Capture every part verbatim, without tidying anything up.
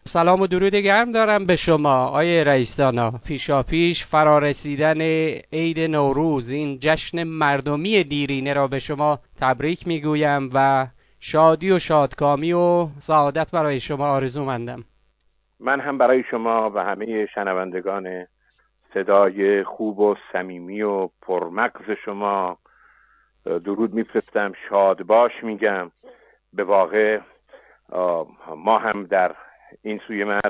سلام و درود گرم دارم به شما آیه رئیس دانا. پیشا پیش فرارسیدن عید نوروز، این جشن مردمی دیرینه را به شما تبریک میگویم و شادی و شادکامی و سعادت برای شما آرزومندم. من هم برای شما و همه شنوندگان صدای خوب و صمیمی و پرمغز شما درود میفرستم، شاد باش میگم. به واقع ما هم در این سوی مرز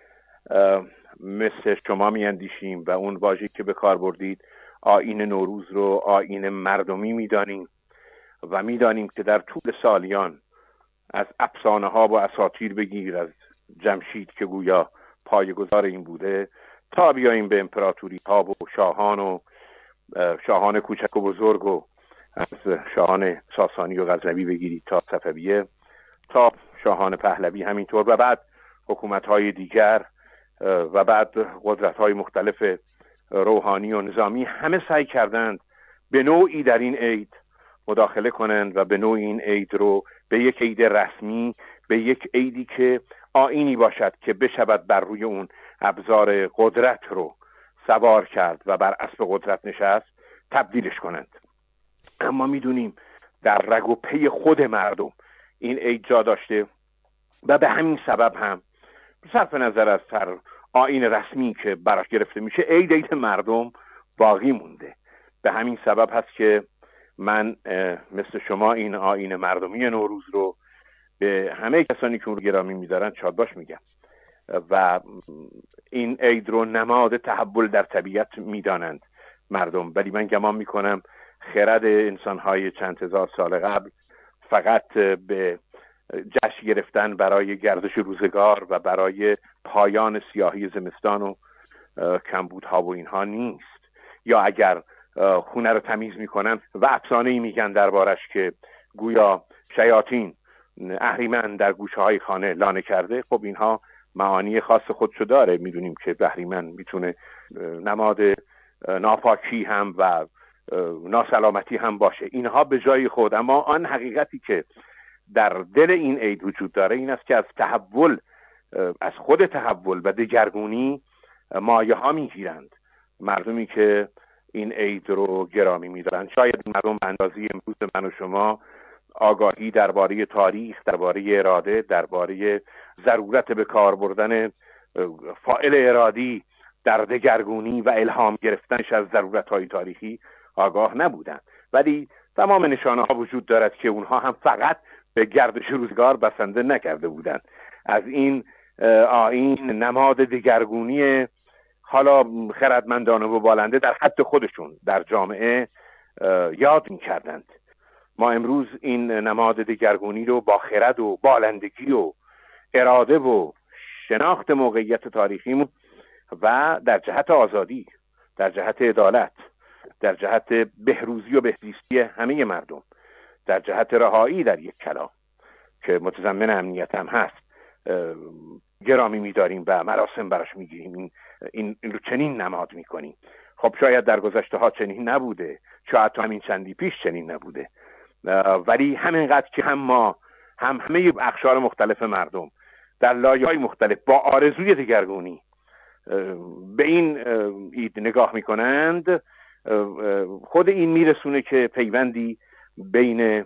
مثل شما میاندیشیم و اون واژه‌ای که به کار بردید آیین نوروز رو آیین مردمی میدانیم و میدانیم که در طول سالیان از افسانه ها و اساطیر بگیر، از جمشید که گویا پایه‌گذار این بوده، تا بیاییم به امپراتوری ها و شاهان و شاهان کوچک و بزرگ و از شاهان ساسانی و غزنوی بگیرید تا صفویه تا شاهان پهلوی همینطور و بعد حکومت های دیگر و بعد قدرت های مختلف روحانی و نظامی، همه سعی کردند به نوعی در این عید مداخله کنند و به نوعی این عید رو به یک عید رسمی، به یک عیدی که آیینی باشد که بشود بر روی اون ابزار قدرت رو سوار کرد و بر اسب قدرت نشست، تبدیلش کنند. اما میدونیم در رگ و پی خود مردم این عید جا داشته و به همین سبب هم صرف نظر از هر آیین رسمی که براش گرفته میشه، عید عید مردم باقی مونده. به همین سبب هست که من مثل شما این آیین مردمی نوروز رو به همه کسانی که اون رو گرامی می‌دارن شادباش میگم و این عید رو نماد تحول در طبیعت میدانند مردم. ولی من گمان میکنم خرد انسان‌های چند هزار سال قبل فقط به جشن گرفتن برای گردش روزگار و برای پایان سیاهی زمستان و کمبودها و اینها نیست. یا اگر خونه رو تمیز میکنن و افسانه‌ای میگن دربارش که گویا شیاطین اهریمن در گوشه‌های خانه لانه کرده، خب اینها معانی خاص خودشو داره. میدونیم که اهریمن میتونه نماد ناپاکی هم و ناسلامتی هم باشه، اینها به جای خود. اما آن حقیقتی که در دل این عید وجود داره این است که از تحول، از خود تحول و دگرگونی مایه ها میگیرند مردمی که این عید رو گرامی میدارند. شاید مردم به اندازه امروز من و شما آگاهی درباره تاریخ، درباره اراده، درباره ضرورت به کار بردن فاعل ارادی در دگرگونی و الهام گرفتنش از ضرورت‌های تاریخی آگاه نبودند، ولی تمام نشانه ها وجود دارد که اونها هم فقط به گردش روزگار بسنده نکرده بودند. از این آیین نماد دگرگونی حالا خردمندانه و بالنده در حد خودشون در جامعه یاد می‌کردند. ما امروز این نماد دگرگونی رو با خرد و بالندگی و اراده و شناخت موقعیت تاریخیمون و در جهت آزادی، در جهت عدالت، در جهت بهروزی و بهزیستی همه مردم، در جهت رهایی در یک کلام که متضمن امنیت هم هست گرامی می‌داریم و مراسم براش می‌گیریم. این این رو چنین نماد می‌کنیم. خب شاید در گذشته ها چنین نبوده، شاید تو همین چندی پیش چنین نبوده، ولی همینقدر که هم ما هم همه اقشار مختلف مردم در لایه‌های مختلف با آرزوی دگرگونی به این عید نگاه می‌کنند، خود این میرسونه که پیوندی بین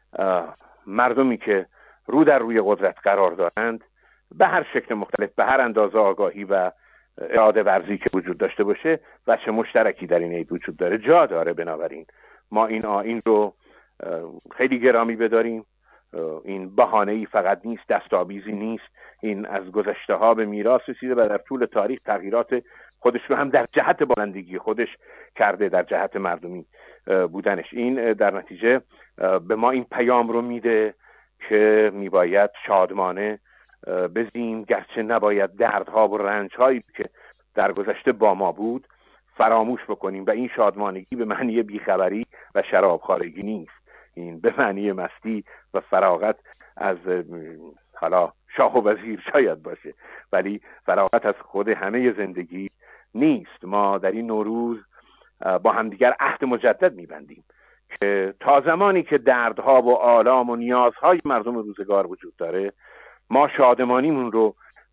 مردمی که رو در روی قدرت قرار دارند به هر شکل مختلف، به هر اندازه آگاهی و اراده ورزی که وجود داشته باشه و چه مشترکی در این عید وجود داره جا داره. بنابراین ما این آیین رو خیلی گرامی بداریم. این بهانه‌ای فقط نیست، دستاویزی نیست. این از گذشته ها به میراث رسیده و در طول تاریخ تغییرات خودش رو هم در جهت بالندگی خودش کرده، در جهت مردمی بودنش. این در نتیجه به ما این پیام رو میده که میباید شادمانه بزیم، گرچه نباید دردها و رنجهایی که در گذشته با ما بود فراموش بکنیم. و این شادمانگی به معنی بیخبری و شرابخوارگی نیست، این به معنی مستی و فراغت از حالا شاه و وزیر شاید باشه، ولی فراغت از خود همه زندگی نیست. ما در این نوروز با همدیگر عهد مجدد میبندیم که تا زمانی که دردها و آلام و نیازهای مردم روزگار وجود داره، ما شادمانیمون رو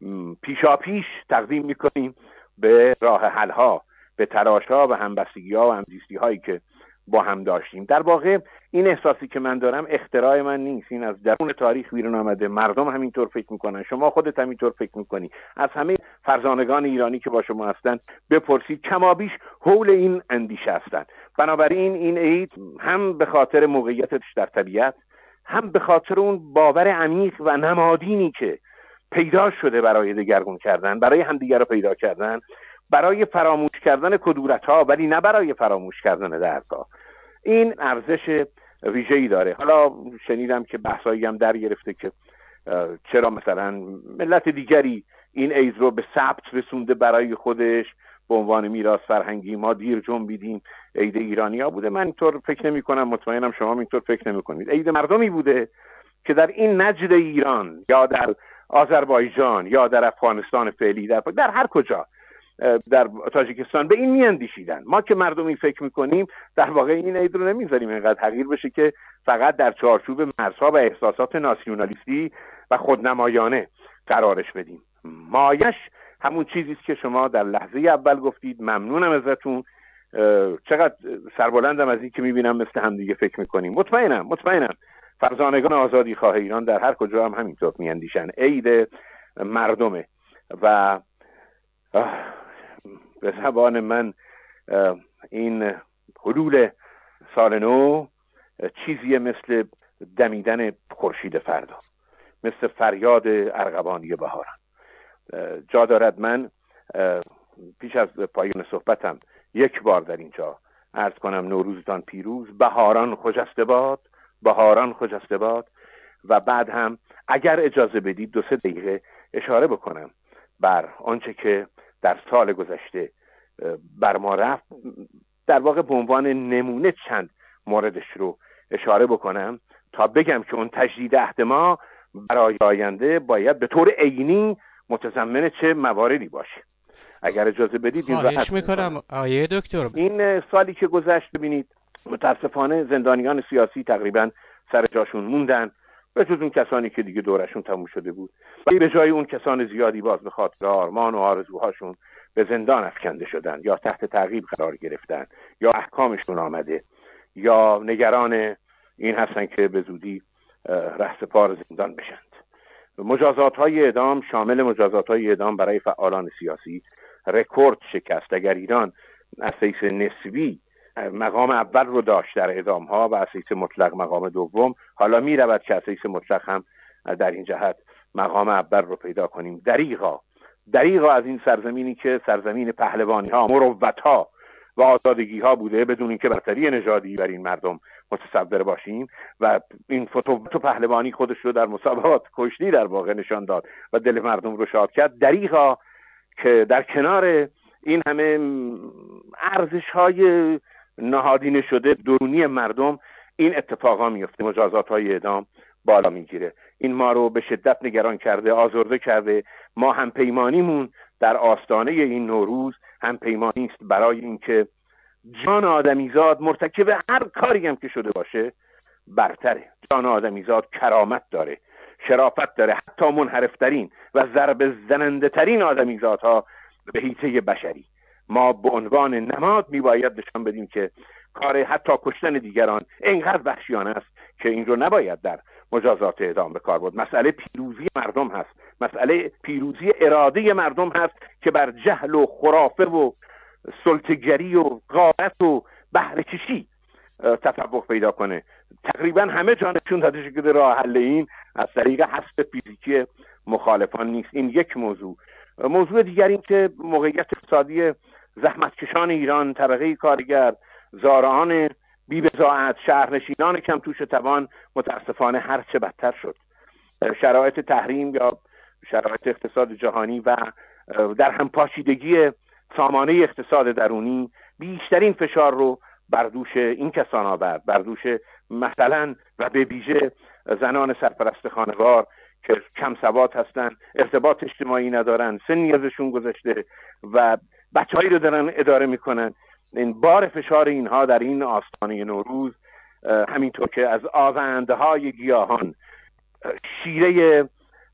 پیشا پیش تقدیم میکنیم به راه حل ها، به تلاش ها و همبستگی ها و همزیستی هایی که با هم داشتیم. در واقع این احساسی که من دارم اختراع من نیست، این از درون تاریخ بیرون آمده. مردم همینطور فکر میکنن، شما خودت همینطور فکر میکنی. از همه فرزانگان ایرانی که با شما هستن بپرسید، کمابیش حول این اندیشه هستند. بنابراین این عید هم به خاطر موقعیتش در طبیعت، هم به خاطر اون باور عمیق و نمادینی که پیدا شده برای دگرگون کردن، برای همدیگر رو پیدا کردن، برای فراموش کردن کدورت‌ها ولی نه برای فراموش کردن دردها، این ارزش ویژه‌ای داره. حالا شنیدم که بحثایی هم در گرفته که چرا مثلا ملت دیگری این عید رو به ثبت رسونده برای خودش به عنوان میراث فرهنگی، ما دیر جنبیدیم، عید ایرانی‌ها بوده. من اینطور فکر نمی‌کنم، مطمئنم شما اینطور فکر نمی‌کنید. عید مردمی بوده که در این نجد ایران یا در آذربایجان یا در افغانستان فعلی، در در هر کجا، در تاجیکستان به این میاندیشیدن. ما که مردمی فکر میکنیم در واقع این عید رو نمیذاریم اینقدر تغییر بشه که فقط در چارچوب مرزها و احساسات ناسیونالیستی و خودنمایانه قرارش بدیم. مایش همون چیزی است که شما در لحظه اول گفتید. ممنونم ازتون. چقدر سربلندم از این که میبینم مثل هم دیگه فکر میکنیم. مطمئنم مطمئنم فرزانگان آزادی خواه ایران در هر کجا هم همینطور میاندیشن. عید مردمه و به زبان من این حلول سال نو چیزی مثل دمیدن خورشید فردا، مثل فریاد ارغوانی بهاران. جا دارد من پیش از پایان صحبتم یک بار در اینجا عرض کنم نوروزتان پیروز، بهاران خجسته باد، بهاران خجسته باد. و بعد هم اگر اجازه بدید دو سه دقیقه اشاره بکنم بر آنچه که در سال گذشته بر ما رفت، در واقع به عنوان نمونه چند موردش رو اشاره بکنم تا بگم که اون تجدید عهد ما برای آینده باید به طور عینی متضمن چه مواردی باشه. اگر اجازه بدید این خواهش میکنم آیه دکتر. این سالی که گذشت ببینید متاسفانه زندانیان سیاسی تقریبا سر جاشون موندن، به جز اون کسانی که دیگه دورشون تموم شده بود، ولی به جای اون کسان زیادی باز به خاطر آرمان و آرزوهاشون به زندان افکنده شدن یا تحت تعقیب قرار گرفتن یا احکامشون آمده یا نگران این هستن که به زودی رهسپار زندان بشند. مجازات های اعدام شامل مجازات های اعدام برای فعالان سیاسی رکورد شکست. اگر ایران از حیث نسبی مقام اول رو داشت در اعدام ها و از حیث مطلق مقام دوم، حالا می رود که از حیث مطلق هم در این جهت مقام اول رو پیدا کنیم. دریغا دریغا از این سرزمینی که سرزمین پهلوانی ها، مروت ها و آزادگی ها بوده بدون اینکه برتری نژادی بر این مردم متصور باشیم و این فتوت و پهلوانی خودش رو در مسابقات کشتی در واقع نشان داد و دل مردم رو شاد کرد. دریغا که در کنار این همه ارزش های نهادینه شده درونی مردم این اتفاقا میفته، مجازات های اعدام بالا میگیره. این ما رو به شدت نگران کرده، آزرده کرده. ما هم پیمانیمون در آستانه این نوروز هم پیمانی است برای اینکه جان آدمیزاد مرتکب هر کاری هم که شده باشه برتره. جان آدمیزاد کرامت داره، شرافت داره. حتی منحرفترین و ضرب زننده ترین آدمیزادها به حیطه بشری ما به عنوان نماد میباید نشان بدیم که کار حتی کشتن دیگران اینقدر وحشیانه است که این رو نباید در مجازات اعدام به کار برد. مسئله پیروزی مردم هست، مسئله پیروزی اراده مردم هست که بر جهل و خرافه و سلطه‌گری و غارت و بهره کشی تفوق پیدا کنه. تقریبا همه جا نشون داده شده که راه حل این از طریق حذف فیزیکی مخالفان نیست. این یک موضوع. موضوع دیگر این که موقعیت اقتصادی زحمتکشان ایران، طبقه کارگر، زارعان بی‌بضاعت، شهرنشینان کم توش توان متاسفانه هر چه بدتر شد. شرایط تحریم یا شرایط اقتصاد جهانی و در هم پاشیدگی سامانه اقتصاد درونی بیشترین فشار رو بر دوش این کسان آورد، بر دوش مثلا و به ویژه زنان سرپرست خانوار که کم سواد هستن، ارتباط اجتماعی ندارن، سنی ازشون گذشته و بچه‌هایی رو دارن اداره میکنن. این بار فشار اینها در این آستانه نوروز، همینطور که از آونده های گیاهان شیره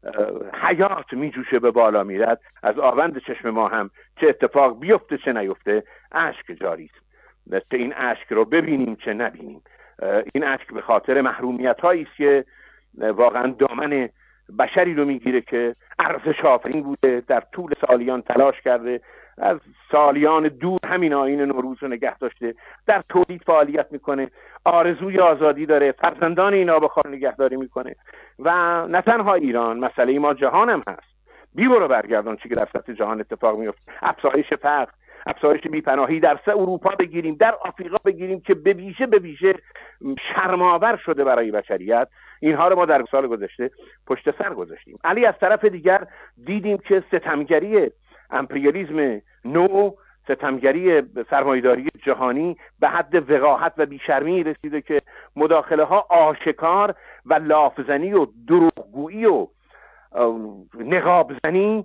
حیات میجوشه به بالا میرد، از آوند چشم ما هم چه اتفاق بیفته چه نیفته اشک جاری است. چه این اشک رو ببینیم چه نبینیم. این اشک به خاطر محرومیت هایی است که واقعا دامن بشری رو میگیره که ارزش آفرین بوده، در طول سالیان تلاش کرده، از سالیان دور همین آیین نوروز رو نگه داشته، در تولید فعالیت میکنه، آرزوی آزادی داره، فرزندان اینا بخواد نگهداری میکنه. و نه تنها ایران، مسئله ما جهان هم هست. بی برو برگردان چی که در سطح جهان اتفاق میفته، افزایش فقر، افزایش بی‌پناهی، در سه اروپا بگیریم، در آفریقا بگیریم که به ویژه به ویژه شرم‌آور شده برای بشریت. اینها رو ما در سال گذشته پشت سر گذاشتیم. علی از طرف دیگر دیدیم که ستمگری امپریالیسم نو، ستمگری سرمایه‌داری جهانی به حد وقاحت و بیشرمی رسیده که مداخله ها آشکار و لافزنی و دروغگویی و نقابزنی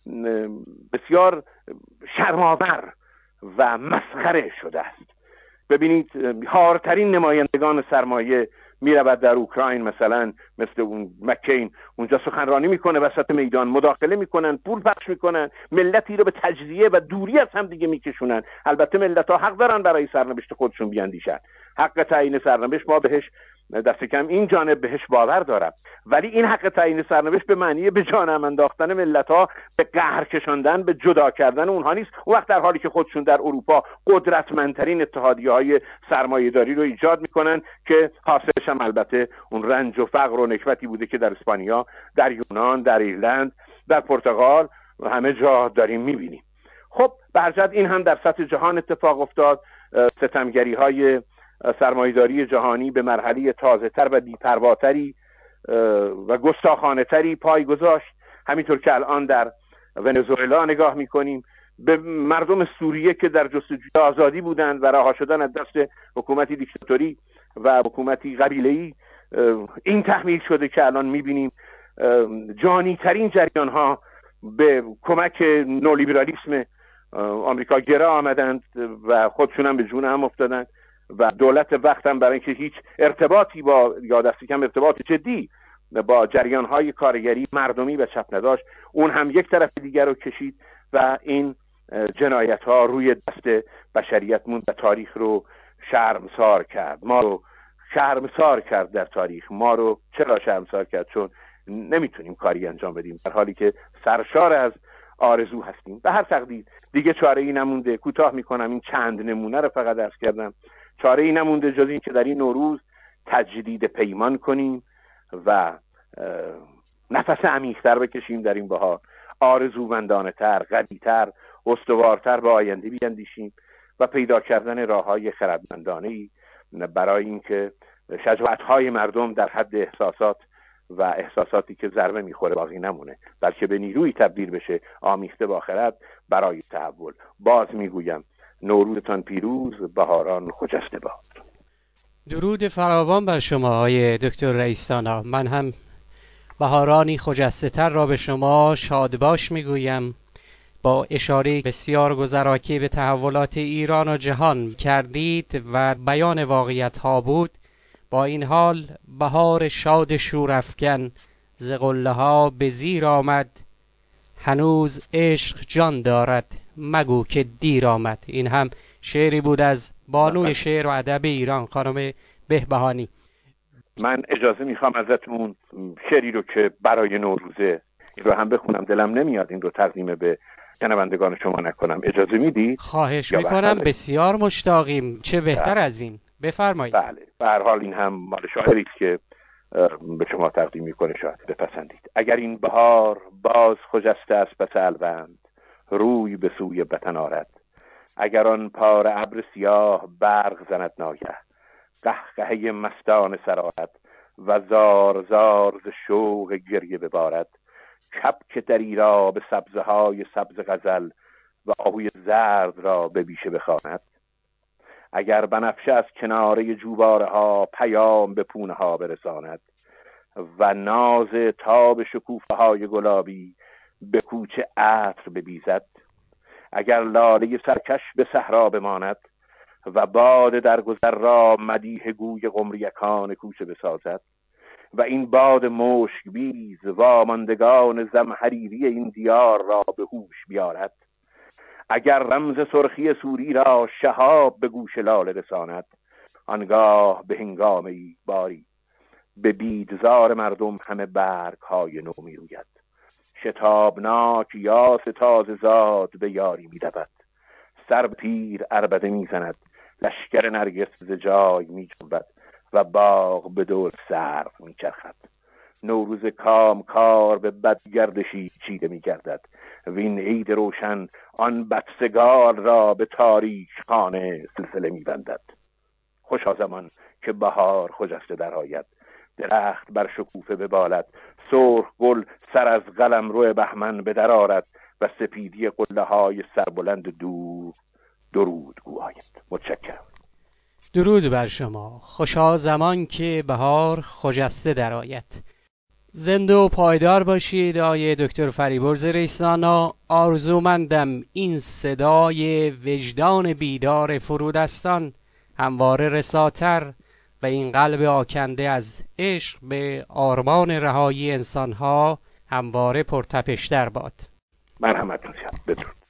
بسیار شرم‌آور و مسخره شده است. ببینید هارترین نمایندگان سرمایه میرود در اوکراین، مثلا مثل اون مکین، اونجا سخنرانی میکنه، وسط میدان مداخله میکنن، پول پخش میکنن، ملتی رو به تجزیه و دوری از هم دیگه میکشونن. البته ملت ها حق دارن برای سرنوشت خودشون بیاندیشن، حق تعیین سرنوشت ما بهش دست کم این جانب بهش باور دارم، ولی این حق تعیین سرنوشت به معنی به جانم انداختن ملت ها، به قهر کشاندن، به جدا کردن اونها نیست. اون وقت در حالی که خودشون در اروپا قدرتمندترین اتحادیه‌های سرمایه‌داری رو ایجاد میکنن که حاصلش هم البته اون رنج و فقر و نکبتی بوده که در اسپانیا، در یونان، در ایرلند، در پرتغال همه جا داریم میبینیم. خب به هر جهت این هم در سطح جهان اتفاق افتاد. ستمگری‌های سرمایه‌داری جهانی به مرحله تازه‌تر و بی‌پرواتری و گستاخانه‌تری پای گذاشت. همینطور که الان در ونزوئلا نگاه می‌کنیم به مردم سوریه که در جستجوی آزادی بودند و رها شدن از دست حکومتی دیکتاتوری و حکومتی قبیله‌ای، این تحمیل شده که الان می‌بینیم جانی‌ترین جریان‌ها به کمک نولیبرالیسم آمریکا گرا آمدند و خودشون هم به جون هم افتادند و دولت وقت هم برای اینکه هیچ ارتباطی با یا دست کم ارتباط جدی با جریان‌های کارگری مردمی و چپ نداشت، اون هم یک طرف دیگر رو کشید و این جنایت‌ها روی دست بشریت موند و تاریخ رو شرمسار کرد. ما رو شرمسار کرد در تاریخ. ما رو چرا شرمسار کرد؟ چون نمیتونیم کاری انجام بدیم در حالی که سرشار از آرزو هستیم. به هر تقدیر دیگه چاره ای نمونده. کوتاه میکنم، این چند نمونه رو فقط عرض کردم. چاره ای نمونده جز این که در این نوروز تجدید پیمان کنیم و نفس عمیق‌تر بکشیم در این بهار، آرزومندانه‌تر، قوی‌تر، استوارتر به آینده بیاندیشیم و پیدا کردن راه‌های خردمندانه‌ای برای اینکه شجاعت‌های مردم در حد احساسات و احساساتی که ضربه میخوره باقی نمونه، بلکه به نیروی تبدیل بشه آمیخته با خرد برای تحول. باز میگویم نوروزتان پیروز، بهاران خجسته باد. درود فراوان بر شما آقای دکتر رئیس‌دانا. من هم بهارانی خجسته تر را به شما شادباش میگویم. با اشاره بسیار گذراکی به تحولات ایران و جهان کردید و بیان واقعیت ها بود. با این حال بهار شاد شورافکن ز قله ها به زیر آمد، هنوز عشق جان دارد مگو که دیر آمد. این هم شعری بود از بانوی شعر و ادب ایران خانم بهبهانی. من اجازه میخوام ازتون شعری رو که برای نوروزه این رو هم بخونم. دلم نمیاد این رو تقدیم به شنوندگان شما نکنم. اجازه میدی؟ خواهش میکنم، بسیار مشتاقیم. چه بهتر از این، بفرمایید. بله، به هر حال این هم مال شاعری است که به شما تقدیم میکنه، شاید بپسندید. اگر این بهار باز خجسته از پس الوند، روی به سوی وطن آرد، اگر آن پاره ابر سیاه برق زند ناگه، قهقهه مستانه سرآرد و زار زار ز شوق گریه ببارد، کبک دری را به سبزه های سبز غزل و آهوی زرد را به بیشه بخواند، اگر بنفشه از کناره جوباره ها پیام به پونه ها برساند و ناز تاب شکوفه های گلابی به کوچه عطر ببیزد، اگر لاله سرکش به صحرا بماند و باد در گذر را مدیح گوی قمریکان کوچه بسازد و این باد مشک بیز واماندگان زمهریری این دیار را به هوش بیارد. اگر رمز سرخی سوری را شهاب به گوش لاله رساند، آنگاه به هنگام ای باری به بیدزار مردم همه برگ های نو می روید. شتابناک یا تازه زاد به یاری می دود، سر پیر عربده می زند، لشکر نرگس ز جای می جنبد و باغ به دور سرو می چرخد. نوروز کام کار به بدگردشی چیده می گردد، وین عید روشن آن بدسگال را به تاریک خانه سلسله می بندد. خوشا زمان که بهار خجسته در آید، درخت بر شکوفه ببالد، سرخ گل سر از قلمرو بهمن به در آرد و سپیدی قله های سربلند دور درود گوید. متشکرم. درود بر شما. خوشا زمان که بهار خجسته در آید. زنده و پایدار باشید آقای دکتر فریبرز ریسانا. آرزومندم این صدای وجدان بیدار فرودستان همواره رساتر و این قلب آکنده از عشق به آرمان رهایی انسانها همواره پرتپشتر باد. مرحمت می‌کنم. بدرود.